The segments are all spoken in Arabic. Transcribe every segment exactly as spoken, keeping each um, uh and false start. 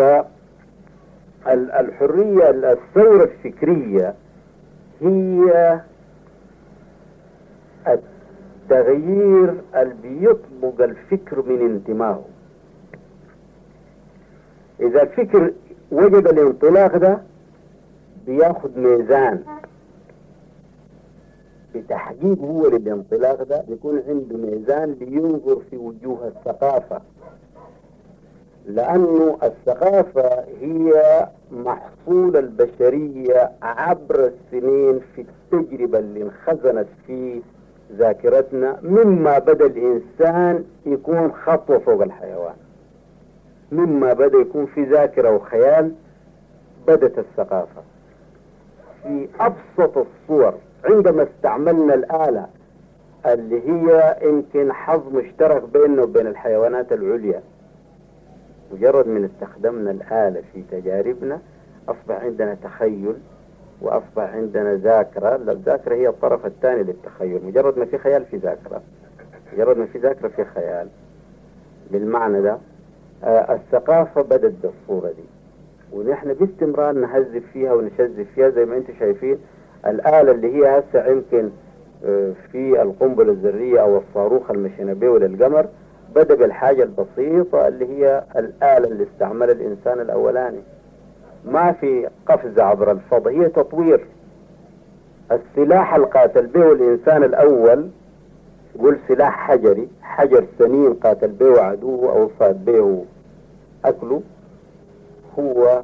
فالحرية الثورة الفكرية هي التغيير اللي بيطبق الفكر من انتمائه. إذا الفكر وجد الانطلاق ده بياخد ميزان بتحقيق هو للانطلاق ده، بيكون عنده ميزان بينظر في وجوه الثقافة، لأنه الثقافة هي محصول البشرية عبر السنين في التجربة اللي انخزنت في ذاكرتنا، مما بدأ الإنسان يكون خطوة فوق الحيوان، مما بدأ يكون في ذاكرة وخيال بدت الثقافة في أبسط الصور. عندما استعملنا الآلة اللي هي يمكن حظ مشترك بيننا وبين الحيوانات العليا، مجرد من استخدمنا الآلة في تجاربنا أصبح عندنا تخيل وأصبح عندنا ذاكرة. الذاكرة هي الطرف الثاني للتخيل، مجرد ما في خيال في ذاكرة، مجرد ما في ذاكرة في خيال. بالمعنى ده آه الثقافة بدت بالصورة دي، ونحن باستمرار نهذب فيها ونشذب فيها. زي ما انتم شايفين الآلة اللي هي هسه يمكن آه في القنبلة الذرية أو الصاروخ المشينبيه للقمر بدأ بالحاجة البسيطة اللي هي الآلة اللي استعملها الإنسان الأولاني. ما في قفز عبر الفضاء، هي تطوير. السلاح القاتل به الإنسان الأول يقول سلاح حجري، حجر سنين قاتل به عدوه أو صاد به أكله، هو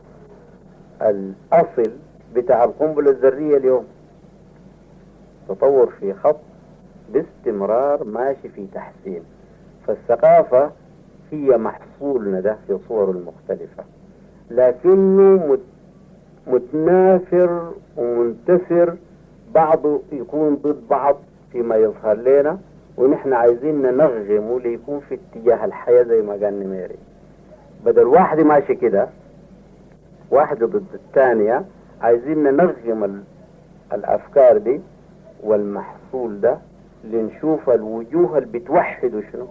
الأصل بتاع القنبلة الذرية اليوم. تطور في خط باستمرار ماشي في تحسين. فالثقافة هي محصولنا ده في صوره المختلفة، لكنه متناثر ومنتثر، بعضه يكون ضد بعض فيما يظهر لنا، ونحن عايزين ننغمه ليكون في اتجاه الحياة زي ما قال نميري. بدل واحد ماشي كده واحدة ضد الثانية، عايزين ننغم الأفكار دي والمحصول ده لنشوف الوجوه اللي بتوحدوا شنو.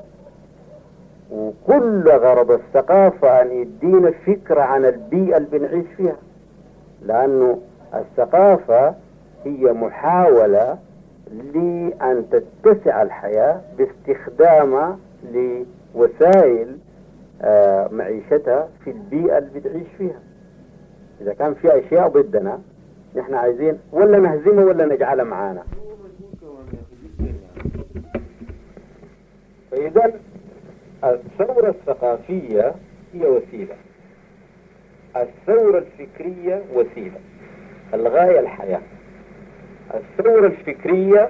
وكل غرض الثقافة أن يدينا فكرة عن البيئة اللي بنعيش فيها، لأنه الثقافة هي محاولة لأن تتسع الحياة باستخدامها لوسائل آه معيشتها في البيئة اللي بتعيش فيها. إذا كان في أشياء ضدنا نحن عايزين ولا نهزمها ولا نجعلها معانا. فإذا الثورة الثقافية هي وسيلة، الثورة الفكرية وسيلة، الغاية الحياة. الثورة الفكرية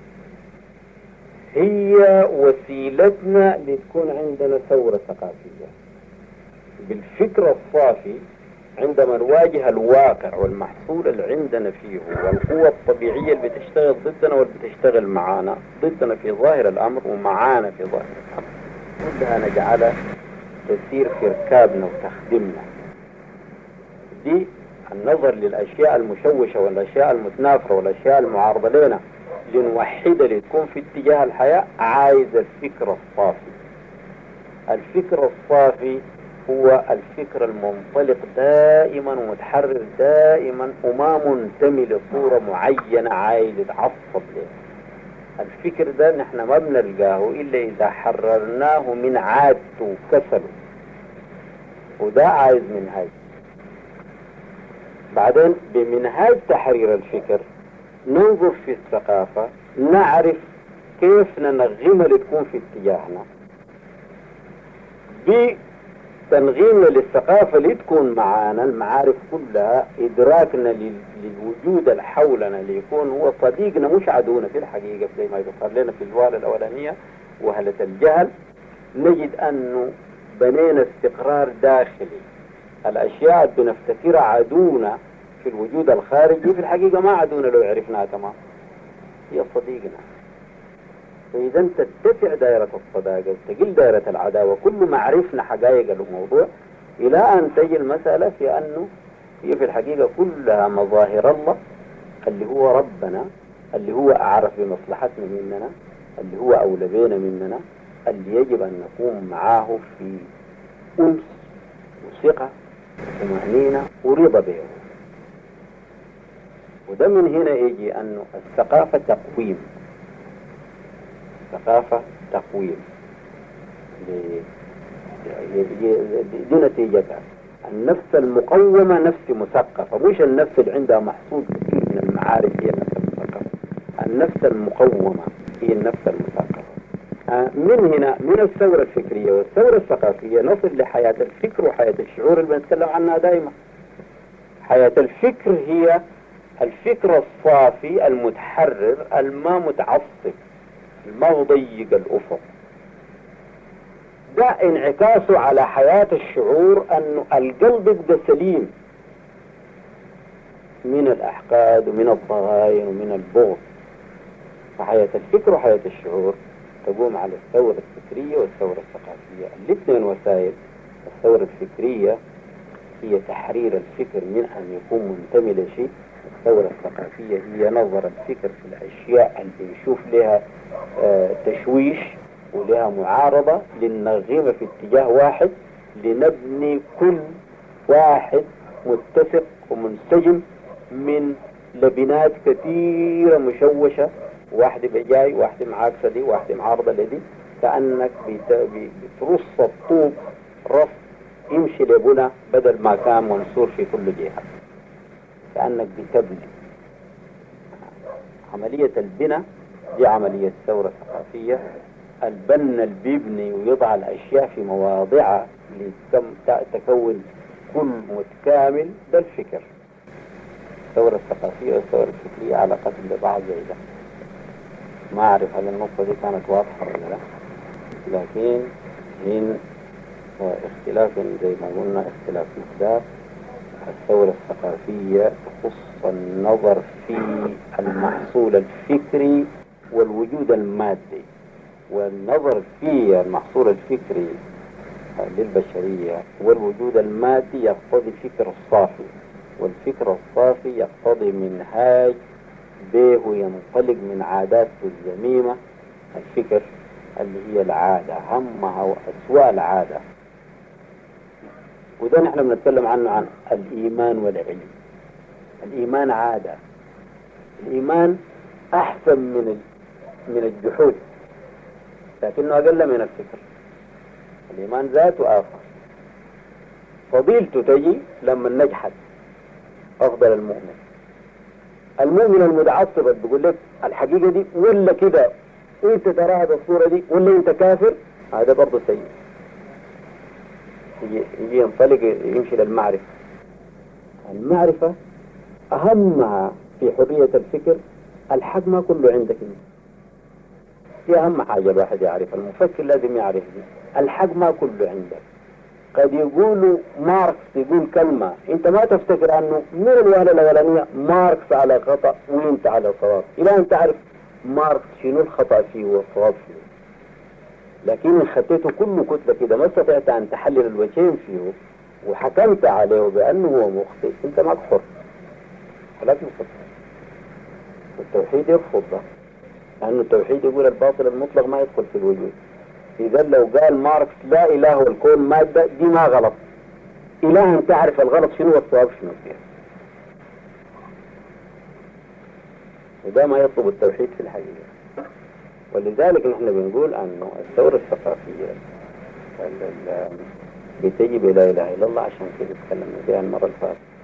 هي وسيلتنا لتكون عندنا ثورة ثقافية. بالفكر الصافي عندما نواجه الواقع والمحصول اللي عندنا فيه والقوة الطبيعية اللي بتشتغل ضدنا واللي بتشتغل معانا، ضدنا في ظاهر الأمر ومعانا في ظاهر الأمر، كلها نجعلها تسير في ركابنا وتخدمنا. دي النظر للأشياء المشوشة والأشياء المتنافرة والأشياء المعارضة لنا لنوحدها لتكون في اتجاه الحياة، عايز الفكر الصافي. الفكر الصافي هو الفكر المنطلق دائما ومتحرر دائما وما منتمي لصورة معينة عايز يتعصب لها. الفكر ده نحن ما بنلقاه إلا إذا حررناه من عادته وكسله، وده عايز منهاج. بعدين بمنهاج تحرير الفكر ننظر في الثقافة، نعرف كيف ننغمها لتكون في اتجاهنا. بتنغيمنا للثقافة لتكون معانا المعارف كلها، إدراكنا للوجود اللي حولنا ليكون هو صديقنا مش عدونا في الحقيقة زي ما يظهر لنا في الجوال الأولانية وهلة الجهل. نجد أنه بنينا استقرار داخلي. الأشياء اللي بنفتكرها عدونا في الوجود الخارجي في الحقيقة ما عدونا لو عرفناها تمام، هي صديقنا. فإذا تتسع دائرة الصداقة وتقل دائرة العداوة كل ما عرفنا حقائق الموضوع، إلى أن تجي المسألة في أنه هي في الحقيقة كلها مظاهر الله اللي هو ربنا، اللي هو أعرف بمصلحتنا مننا، اللي هو أولى بينا مننا، اللي يجب أن نقوم معاه في أنس ثقة وطمأنينة ورضا به. وده من هنا يجي أنه الثقافة تقويم، الثقافة تقويم دي نتيجتها. النفس المقومة نفس مثقفة، مش النفس اللي عندها محصول كثير من المعارف هي النفس المثقفة. النفس المقومة هي النفس المثقفة. من هنا من الثورة الفكرية والثورة الثقافية نصل لحياة الفكر وحياة الشعور اللي بنتكلم عنها دائما. حياة الفكر هي الفكر الصافي المتحرر الما متعصب الما مضيق الأفق. ده انعكاسه على حياة الشعور أنه القلب يبقى سليم من الأحقاد ومن الضغائن ومن البغض. فحياة الفكر وحياة الشعور تقوم على الثورة الفكرية والثورة الثقافية. الاثنين وسائل. الثورة الفكرية هي تحرير الفكر من أن يكون منتمي لشيء. الثورة الثقافية هي نظر الفكر في الأشياء اللي يشوف لها آه تشويش ولها معارضة للنغمة في اتجاه واحد، لنبني كل واحد متفق ومنسجم من لبنات كثيرة مشوشة، واحدة بجاي واحدة معاكسة دي واحدة معارضة لدي، كأنك بترص الطوب رص يمشي لبنى بدل ما كان منصور في كل جهة، كأنك بتبني. عملية البناء دي عملية ثورة ثقافية. البنا اللي بيبني ويضع الأشياء في مواضعها لتكون كل متكامل، ده الفكر. الثورة الثقافية والثورة الفكرية علاقة ببعض زي ده. ما أعرف هل النقطة دي كانت واضحة ولا لا، لكن من اختلاف زي ما قلنا اختلاف مقدار. الثورة الثقافية تخص النظر في المحصول الفكري والوجود المادي، والنظر في المحصول الفكري للبشرية والوجود المادي يقتضي الفكر الصافي، والفكر الصافي يقتضي منهاج به ينطلق من عاداته الذميمة. الفكر اللي هي العادة همها وأسوأ العادة، وده نحن بنتكلم عنه عن الإيمان والعلم. الإيمان عادة، الإيمان أحسن من من الجحود لكنه أقل من الفكر. الإيمان ذاته آخر، فضيلته تجي لما نجحد. أفضل المؤمن المؤمن المتعصب بيقول لك الحقيقة دي ولا كده انت تراها بالصورة دي ولا انت كافر، هذا برضه سيء. يجي, يجي ينطلق يمشي للمعرفة. المعرفة أهمها في حرية الفكر الحق ما كله عندك انت. دي أهم حاجة الواحد يعرف، المفكر لازم يعرف دي. الحق ما كله عندك. قد يقولوا ماركس يقول كلمة انت ما تفتكر انه من الوهلة الاولانية ماركس على خطأ وانت على صواب، الى ان تعرف ماركس شنو الخطأ فيه والصواب فيه. لكن ان خطيته كله كتلة كده ما استطعت ان تحلل الوجهين فيه وحكمت عليه بانه هو مخطئ، انت ما حر. خلاص مخطئ. والتوحيد يرفض ده، لانه التوحيد يقول الباطل المطلق ما يدخل في الوجود. إذا لو قال ماركس لا إله والكون مادة، دي ما غلط. إله أن تعرف الغلط شنو والصواب شنو فيه. وده ما يطلب التوحيد في الحقيقة. ولذلك نحن بنقول أنه الثورة الثقافية بتجي بلا إله إلا الله، عشان كده تكلمنا فيها المرة الفاتحة.